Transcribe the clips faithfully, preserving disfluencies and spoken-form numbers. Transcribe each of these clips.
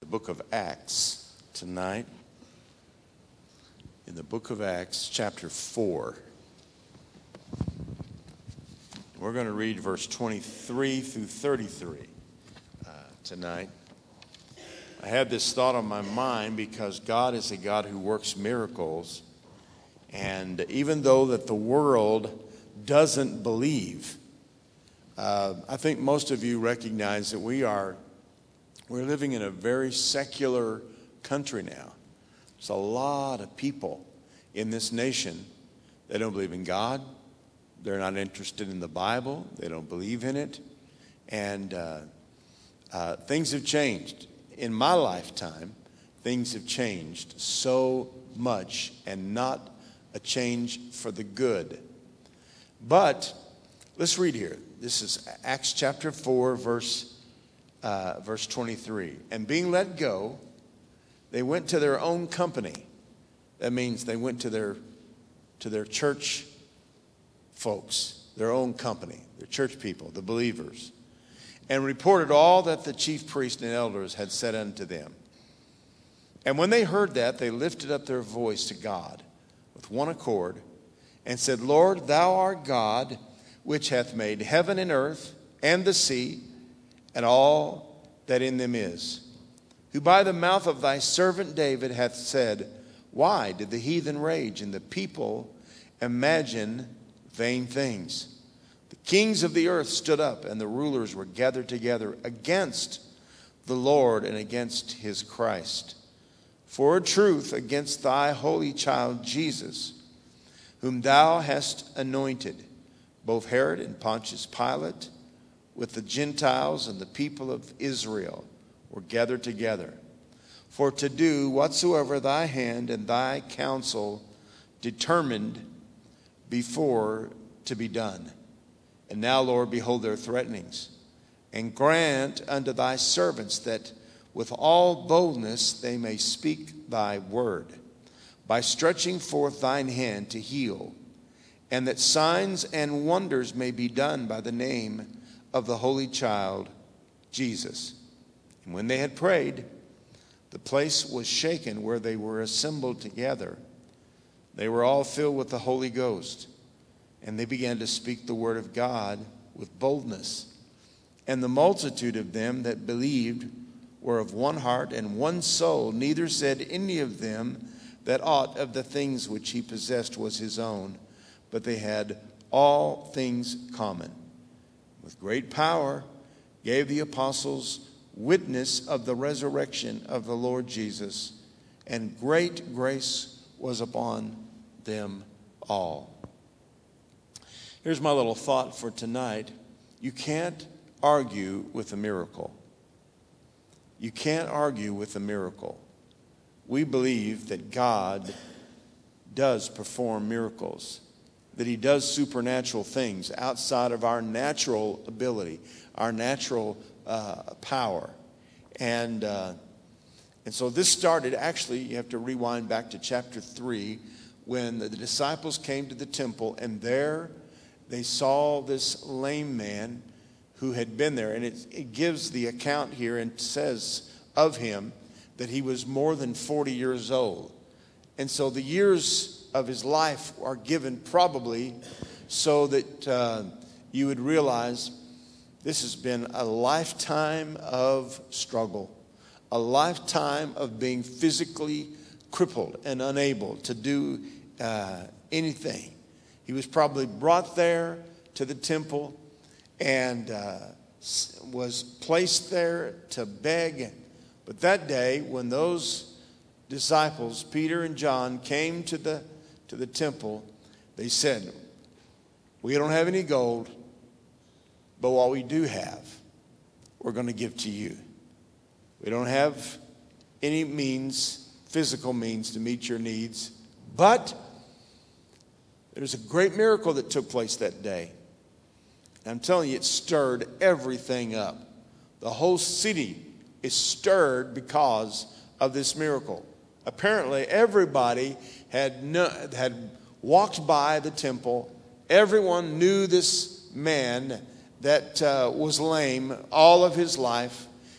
book of Acts tonight. In the book of Acts, chapter four. We're going to read verse twenty-three through thirty-three uh, tonight. I had this thought on my mind because God is a God who works miracles. And even though that the world doesn't believe, uh, I think most of you recognize that we are we're living in a very secular country now. There's a lot of people in this nation that don't believe in God. They're not interested in the Bible. They don't believe in it. And uh, uh, things have changed. In my lifetime, things have changed so much, and not a change for the good. But let's read here. This is Acts chapter four, verse uh, verse twenty-three. And being let go, they went to their own company. That means they went to their to their church folks, their own company, their church people, the believers, and reported all that the chief priests and elders had said unto them. And when they heard that, they lifted up their voice to God with one accord, and said, Lord, thou art God, which hath made heaven and earth, and the sea, and all that in them is, who by the mouth of thy servant David hath said, why did the heathen rage, and the people imagine vain things? The kings of the earth stood up, and the rulers were gathered together against the Lord and against his Christ. For a truth against thy holy child Jesus, whom thou hast anointed, both Herod and Pontius Pilate, with the Gentiles and the people of Israel, were gathered together, for to do whatsoever thy hand and thy counsel determined before to be done. And now, Lord, behold their threatenings, and grant unto thy servants that with all boldness they may speak thy word, by stretching forth thine hand to heal, and that signs and wonders may be done by the name of the Holy Child Jesus. And when they had prayed, the place was shaken where they were assembled together. They were all filled with the Holy Ghost, and they began to speak the word of God with boldness. And the multitude of them that believed were of one heart and one soul. Neither said any of them that aught of the things which he possessed was his own, but they had all things common. With great power gave the apostles witness of the resurrection of the Lord Jesus, and great grace was upon them all. Here's my little thought for tonight. You can't argue with a miracle. You can't argue with a miracle. We believe that God does perform miracles, that he does supernatural things outside of our natural ability, our natural uh, power. And, uh, and so this started, actually, you have to rewind back to chapter three, when the disciples came to the temple, and there they saw this lame man who had been there. And it, it gives the account here and says of him that he was more than forty years old. And so the years of his life are given probably so that uh, you would realize this has been a lifetime of struggle, a lifetime of being physically crippled and unable to do uh, anything. He was probably brought there to the temple and uh, was placed there to beg. But that day, when those disciples, Peter and John, came to the to the temple, they said, we don't have any gold, but what we do have, we're going to give to you. We don't have any means, physical means, to meet your needs, but there's a great miracle that took place that day. And I'm telling you, it stirred everything up. The whole city is stirred because of this miracle. Apparently, everybody had no, had walked by the temple. Everyone knew this man that uh, was lame all of his life.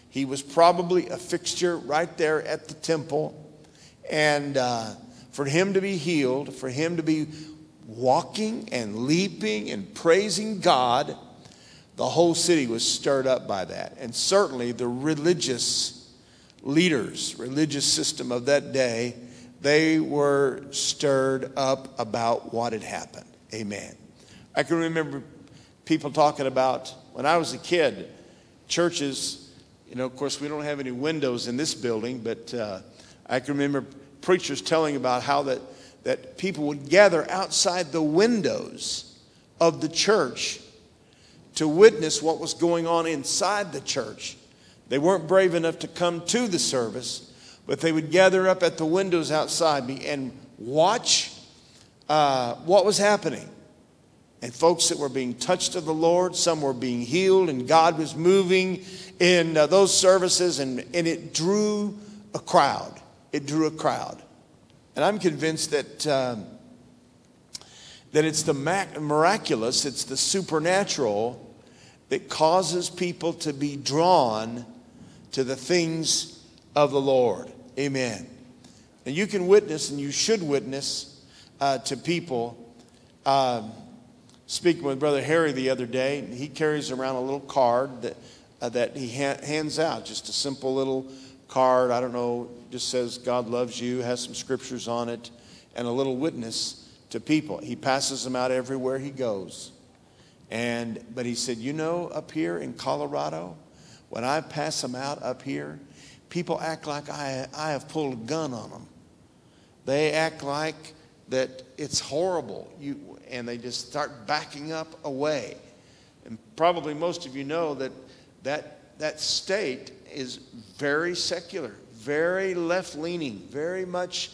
He was probably a fixture right there at the temple. And uh, for him to be healed, for him to be walking and leaping and praising God, the whole city was stirred up by that. And certainly the religious leaders, religious system of that day, they were stirred up about what had happened. Amen. I can remember people talking about, when I was a kid, churches, you know, of course we don't have any windows in this building, but uh, I can remember preachers telling about how that, that people would gather outside the windows of the church to witness what was going on inside the church. They weren't brave enough to come to the service, but they would gather up at the windows outside and watch uh, what was happening. And folks that were being touched of the Lord, some were being healed, and God was moving in uh, those services, and, and it drew a crowd. It drew a crowd. And I'm convinced that um, that it's the miraculous, it's the supernatural that causes people to be drawn to the things of the Lord. Amen. And you can witness, and you should witness uh, to people. Um, speaking with Brother Harry the other day, he carries around a little card that uh, that he ha- hands out, just a simple little card. I don't know, just says God loves you, has some scriptures on it, and a little witness to people. He passes them out everywhere he goes. And but he said, you know, up here in Colorado, when I pass them out up here, people act like I I have pulled a gun on them. They act like that it's horrible. You and they just start backing up away. And probably most of you know that that that state is very secular, very left-leaning, very much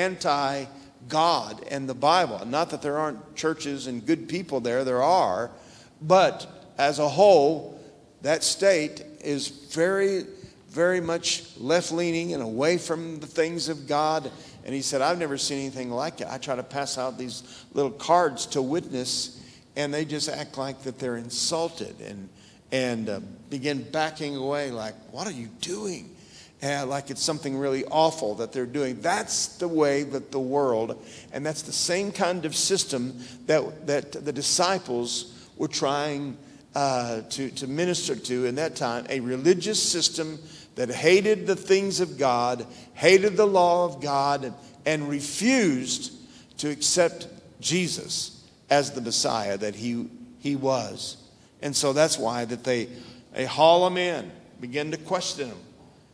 anti-God and the Bible. Not that there aren't churches and good people there, there are, but as a whole, that state is very, very much left-leaning and away from the things of God. And he said, I've never seen anything like it. I try to pass out these little cards to witness, and they just act like that they're insulted and and uh, begin backing away like, what are you doing? And like it's something really awful that they're doing. That's the way that the world, and that's the same kind of system that that the disciples were trying uh, to, to minister to in that time, a religious system that hated the things of God, hated the law of God, and, and refused to accept Jesus as the Messiah that he, he was. And so that's why that they, they haul him in, begin to question him.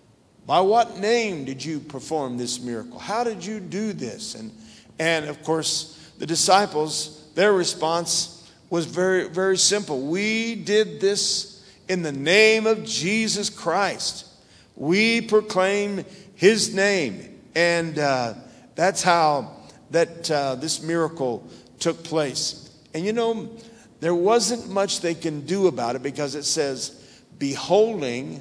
By what name did you perform this miracle? How did you do this? And, and of course, the disciples, their response was very, very simple. We did this in the name of Jesus Christ. We proclaim his name. And uh, that's how that uh, this miracle took place. And you know, there wasn't much they can do about it, because it says, beholding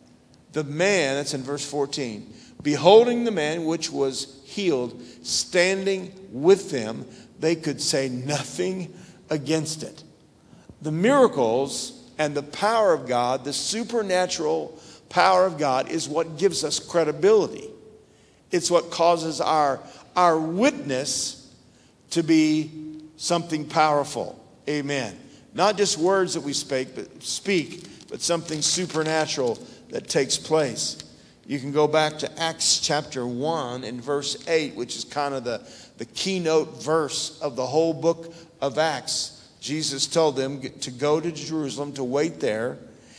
the man, that's in verse fourteen, beholding the man which was healed, standing with them, they could say nothing against it. The miracles and the power of God, the supernatural power of God, is what gives us credibility. It's what causes our, our witness to be something powerful. Amen. Not just words that we speak, but speak, but something supernatural that takes place. You can go back to Acts chapter one and verse eight, which is kind of the, the keynote verse of the whole book of Acts. Jesus told them to go to Jerusalem, to wait there,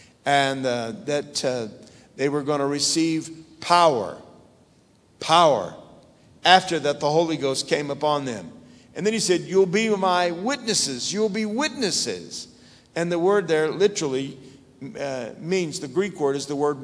and uh, that uh, they were going to receive power. Power. After that, the Holy Ghost came upon them. And then he said, you'll be my witnesses. You'll be witnesses. And the word there literally uh, means, the Greek word is the word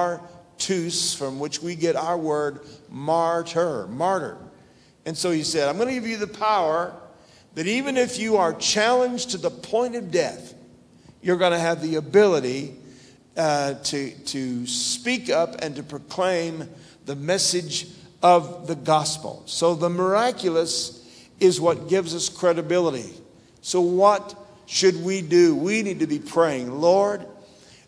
martus, from which we get our word martyr, martyr. And so he said, I'm going to give you the power that even if you are challenged to the point of death, you're going to have the ability uh, to, to speak up and to proclaim the message of the gospel. So the miraculous is what gives us credibility. So what should we do? We need to be praying, Lord,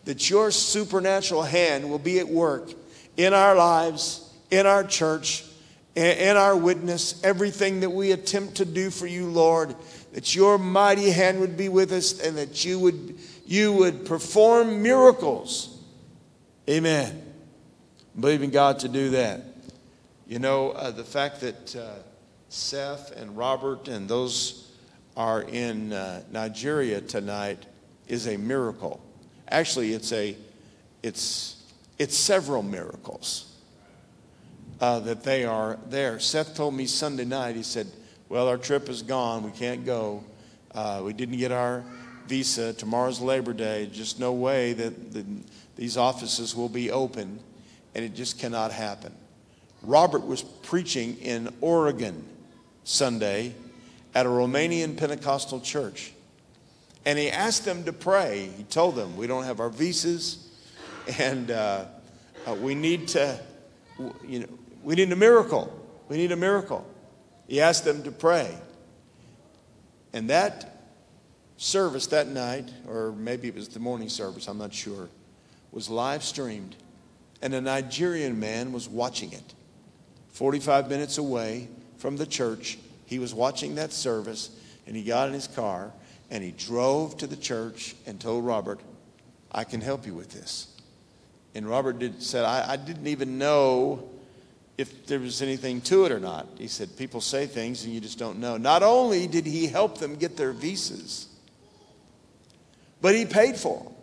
that your supernatural hand will be at work in our lives, in our church, in our witness, everything that we attempt to do for you, Lord, that your mighty hand would be with us and that you would, you would perform miracles. Amen. I'm believing God to do that. You know, uh, the fact that uh, Seth and Robert and those are in uh, Nigeria tonight is a miracle. Actually, it's a, it's, it's several miracles uh, that they are there. Seth told me Sunday night, he said, well, our trip is gone. We can't go. Uh, we didn't get our visa. Tomorrow's Labor Day. Just no way that the, these offices will be open, and it just cannot happen. Robert was preaching in Oregon Sunday at a Romanian Pentecostal church. And he asked them to pray. He told them, we don't have our visas, and uh, uh, we need to, you know, we need a miracle. We need a miracle. He asked them to pray. And that service that night, or maybe it was the morning service, I'm not sure, was live streamed. And a Nigerian man was watching it. forty-five minutes away from the church, he was watching that service, and he got in his car, and he drove to the church and told Robert, I can help you with this. And Robert did, said, I, I didn't even know if there was anything to it or not. He said, people say things and you just don't know. Not only did he help them get their visas, but he paid for them.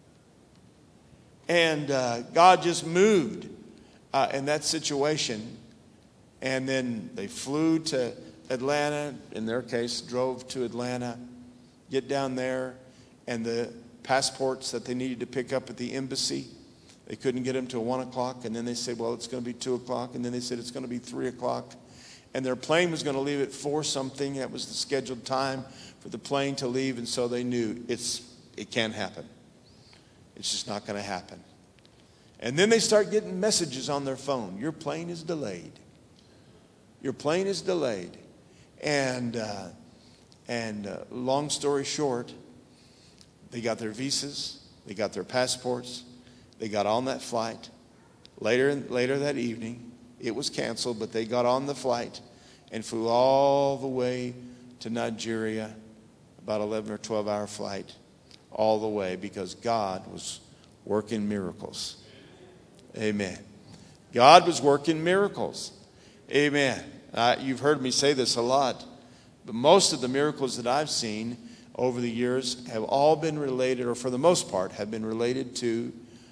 And uh, God just moved uh, in that situation. And then they flew to Atlanta, in their case, drove to Atlanta, get down there, and the passports that they needed to pick up at the embassy, they couldn't get them till one o'clock, and then they said, well, it's going to be two o'clock, and then they said it's going to be three o'clock, and their plane was going to leave at four something. That was the scheduled time for the plane to leave, and so they knew it's it can't happen. It's just not going to happen. And then they start getting messages on their phone. Your plane is delayed. Your plane is delayed. And uh, and uh, long story short, they got their visas, they got their passports, they got on that flight. Later later that evening, it was canceled, but they got on the flight and flew all the way to Nigeria, about eleven or twelve hour flight, all the way, because God was working miracles. Amen. God was working miracles. Amen. Uh, you've heard me say this a lot, but most of the miracles that I've seen over the years have all been related, or for the most part, have been related to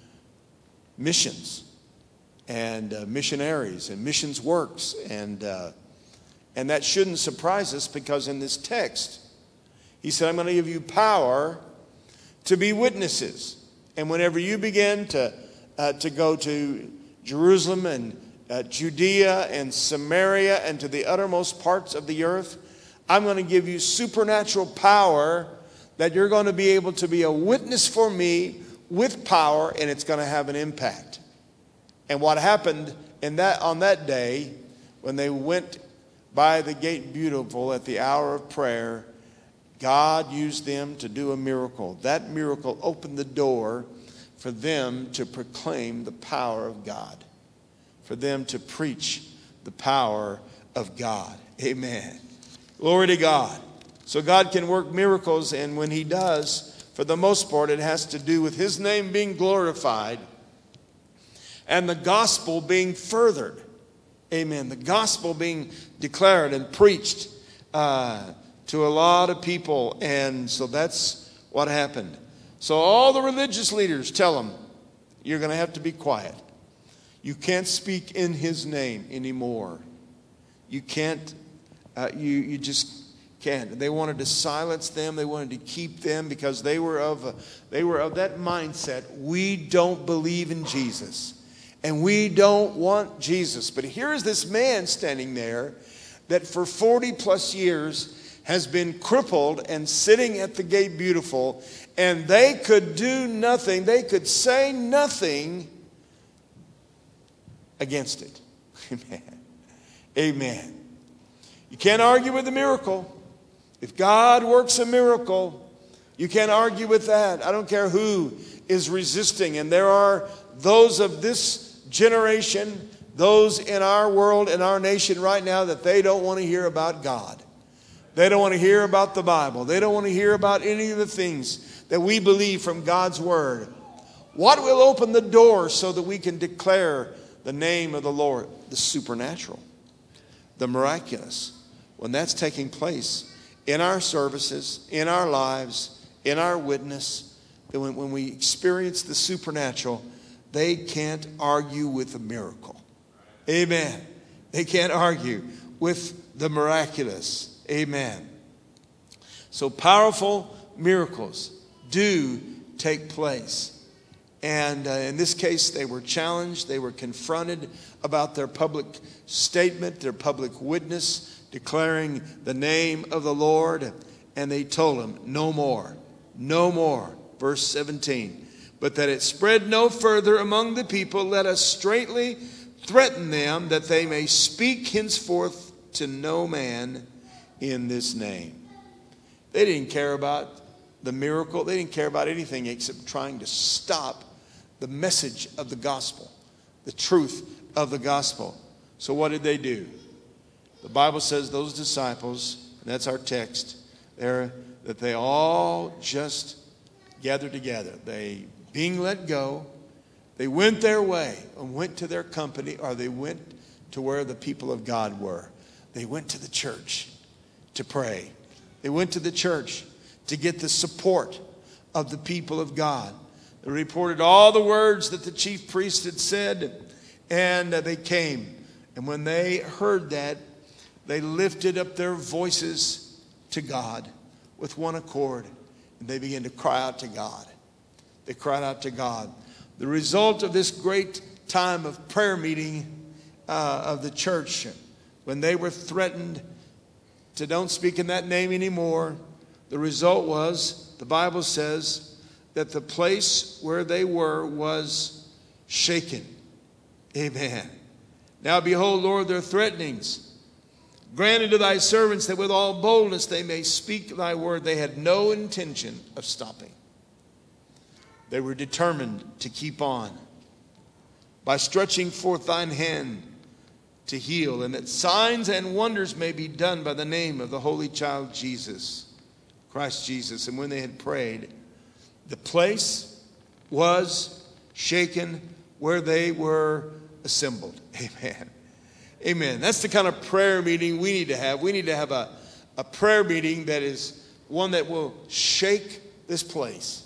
missions and uh, missionaries and missions works. And, uh, and that shouldn't surprise us, because in this text, he said, I'm going to give you power to be witnesses. And whenever you begin to, uh, to go to Jerusalem and Uh, Judea and Samaria and to the uttermost parts of the earth, I'm going to give you supernatural power that you're going to be able to be a witness for me with power, and it's going to have an impact. And what happened in that on that day, when they went by the gate beautiful at the hour of prayer, God used them to do a miracle. That miracle opened the door for them to proclaim the power of God, for them to preach the power of God. Amen. Glory to God. So God can work miracles, and when he does, for the most part, it has to do with his name being glorified and the gospel being furthered. Amen. The gospel being declared and preached uh, to a lot of people. And so that's what happened. So all the religious leaders tell them, you're going to have to be quiet. You can't speak in his name anymore. You can't, uh, you, you just can't. They wanted to silence them. They wanted to keep them, because they were of a, they were of that mindset. We don't believe in Jesus, and we don't want Jesus. But here is this man standing there that for forty plus years has been crippled and sitting at the gate beautiful, and they could do nothing. They could say nothing against it. Amen. Amen. You can't argue with a miracle. If God works a miracle, you can't argue with that. I don't care who is resisting. And there are those of this generation, those in our world, in our nation right now, that they don't want to hear about God. They don't want to hear about the Bible. They don't want to hear about any of the things that we believe from God's Word. What will open the door so that we can declare the name of the Lord? The supernatural, the miraculous. When that's taking place in our services, in our lives, in our witness, that when, when we experience the supernatural, they can't argue with a miracle. Amen. They can't argue with the miraculous. Amen. So powerful miracles do take place. And uh, in this case, they were challenged. They were confronted about their public statement, their public witness, declaring the name of the Lord. And they told him, no more, no more. Verse seventeen. But that it spread no further among the people, let us straitly threaten them that they may speak henceforth to no man in this name. They didn't care about the miracle. They didn't care about anything except trying to stop the message of the gospel, the truth of the gospel. So what did they do? The Bible says those disciples, and that's our text there, that they all just gathered together. They, being let go, they went their way and went to their company, or they went to where the people of God were. They went to the church to pray. They went to the church to get the support of the people of God. They reported all the words that the chief priest had said, and they came. And when they heard that, they lifted up their voices to God with one accord, and they began to cry out to God. They cried out to God. The result of this great time of prayer meeting uh, of the church, when they were threatened to don't speak in that name anymore, the result was, the Bible says, that the place where they were was shaken. Amen. Now behold, Lord, their threatenings. Granted to thy servants that with all boldness they may speak thy word. They had no intention of stopping. They were determined to keep on. By stretching forth thine hand to heal, and that signs and wonders may be done by the name of the Holy Child Jesus, Christ Jesus. And when they had prayed, the place was shaken where they were assembled. Amen. Amen. That's the kind of prayer meeting we need to have. We need to have a, a prayer meeting that is one that will shake this place,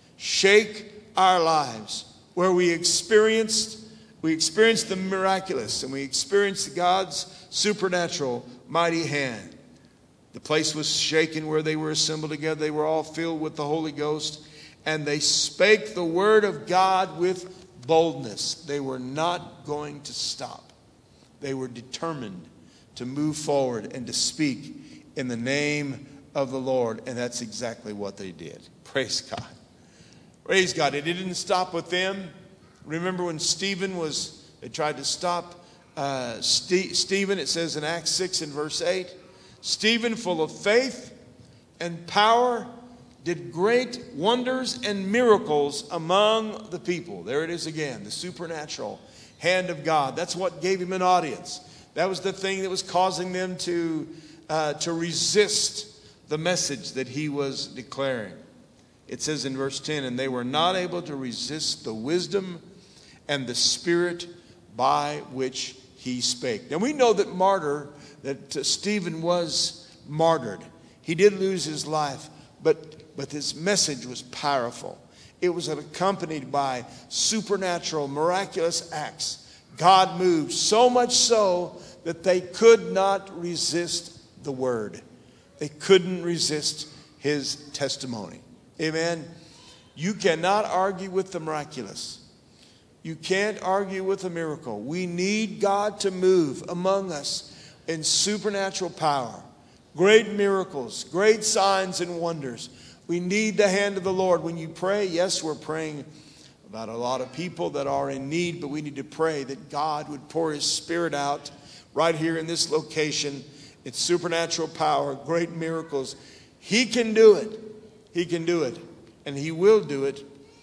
shake our lives, where we experienced We experienced the miraculous, and we experienced God's supernatural mighty hand. The place was shaken where they were assembled together. They were all filled with the Holy Ghost, and they spake the word of God with boldness. They were not going to stop. They were determined to move forward and to speak in the name of the Lord, and that's exactly what they did. Praise God. Praise God. It didn't stop with them. Remember when Stephen was, they tried to stop uh, St- Stephen, it says in Acts six and verse eight, Stephen, full of faith and power, did great wonders and miracles among the people. There it is again, the supernatural hand of God. That's what gave him an audience. That was the thing that was causing them to, uh, to resist the message that he was declaring. It says in verse ten, and they were not able to resist the wisdom and the spirit by which he spake. Now we know that martyr, that uh, Stephen was martyred. He did lose his life, but, but his message was powerful. It was accompanied by supernatural, miraculous acts. God moved so much so that they could not resist the word. They couldn't resist his testimony. Amen. You cannot argue with the miraculous. You can't argue with a miracle. We need God to move among us in supernatural power, great miracles, great signs and wonders. We need the hand of the Lord. When you pray, yes, we're praying about a lot of people that are in need, but we need to pray that God would pour his spirit out right here in this location. It's supernatural power, great miracles. He can do it. He can do it. And he will do it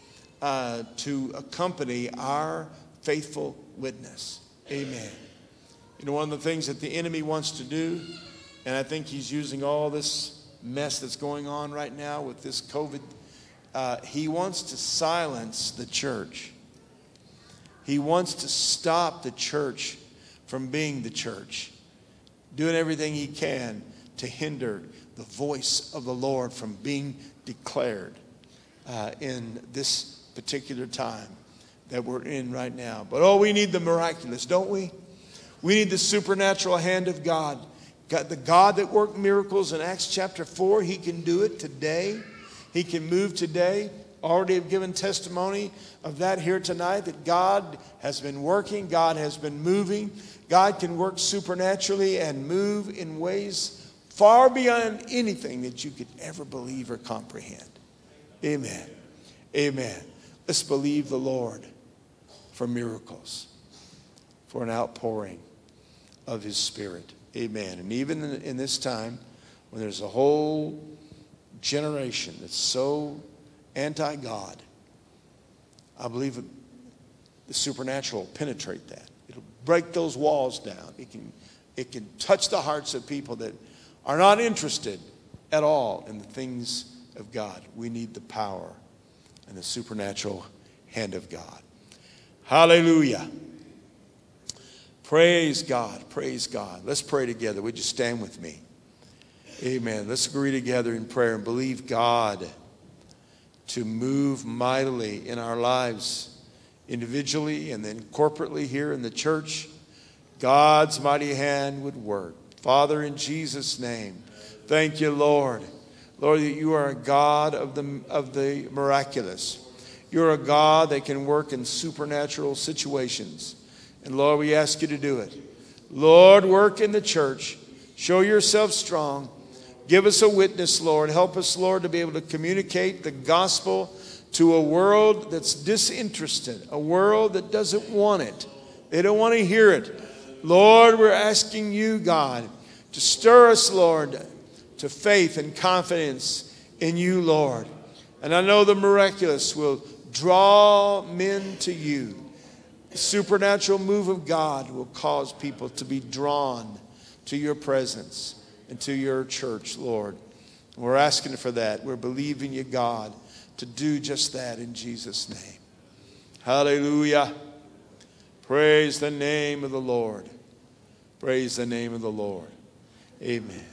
uh, to accompany our faithful witness. Amen. You know, one of the things that the enemy wants to do, and I think he's using all this mess that's going on right now with this COVID, uh, he wants to silence the church. He wants to stop the church from being the church, doing everything he can to hinder the voice of the Lord from being declared uh, in this particular time that we're in right now. But oh, we need the miraculous, don't we? We need the supernatural hand of God. God, the God that worked miracles in Acts chapter four, he can do it today. He can move today. Already have given testimony of that here tonight, that God has been working, God has been moving. God can work supernaturally and move in ways far beyond anything that you could ever believe or comprehend. Amen. Amen. Let's believe the Lord for miracles, for an outpouring of his Spirit. Amen. And even in, in this time, when there's a whole generation that's so anti-God, I believe it, the supernatural will penetrate that. It'll break those walls down. It can, it can touch the hearts of people that are not interested at all in the things of God. We need the power and the supernatural hand of God. Hallelujah. Praise God. Praise God. Let's pray together. Would you stand with me? Amen. Let's agree together in prayer and believe God to move mightily in our lives, individually and then corporately here in the church. God's mighty hand would work. Father, in Jesus' name, thank you, Lord. Lord, that you are a God of the, of the miraculous. You're a God that can work in supernatural situations. And Lord, we ask you to do it. Lord, work in the church. Show yourself strong. Give us a witness, Lord. Help us, Lord, to be able to communicate the gospel to a world that's disinterested, a world that doesn't want it. They don't want to hear it. Lord, we're asking you, God, to stir us, Lord, to faith and confidence in you, Lord. And I know the miraculous will draw men to you. The supernatural move of God will cause people to be drawn to your presence and to your church, Lord. We're asking for that. We're believing you, God, to do just that in Jesus' name. Hallelujah. Praise the name of the Lord. Praise the name of the Lord. Amen.